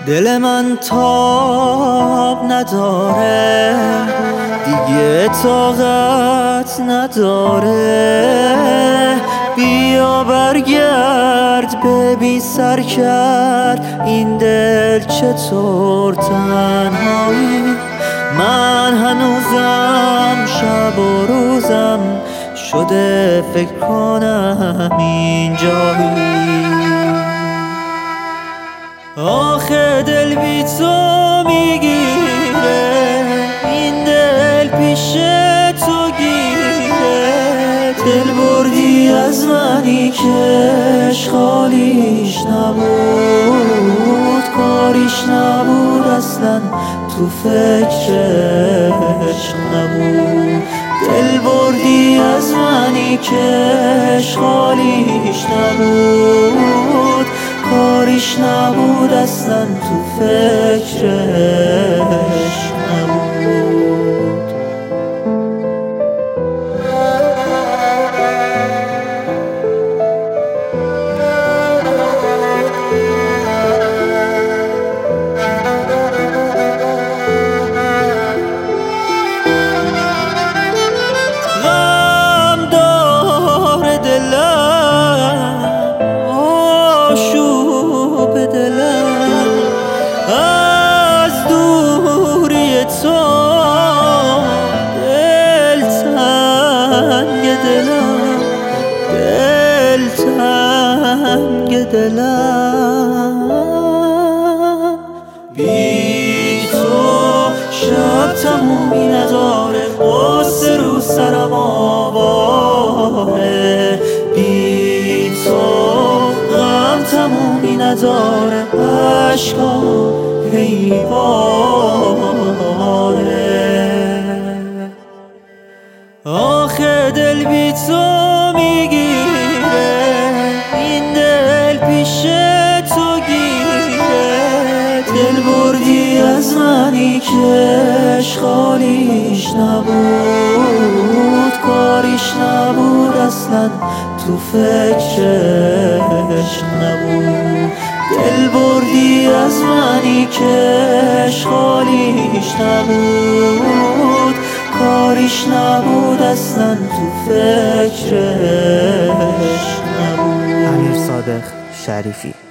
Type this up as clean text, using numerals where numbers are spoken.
دل من تاب نداره دیگه، طاقت نداره. بیا برگرد ببین سر کرد این دل چطور تنهایی. من هنوزم شب و روزم شده فکر کنم اینجایی. آخه دل بی تو میگیره، این دل پیش تو گیره. دل بردی از منی که خالیش نبود، کاریش نبود اصلا تو فکرش نبود. دل بردی از منی که خالیش نبود، کاریش نبود اصلا تو فکرش نبود. غم داره دلم، آشوب دلم از دوری تو. دلتنگ دلم، دلتنگ دلم. بی تو شب تمومی نداره، قصه رو سرم آواره. بی تو غم تمومی نداره، عشقام حیوانه. آخه دل بی تو میگیره، این دل پیش تو گیره. دل بردی از منی که خالیش نبود، کاریش نبود اصلا تو فکرش نبود. دل بردی از منی که خالیش نبود، کاریش نبود اصلا تو فکرش نبود. امیر صادق شریفی.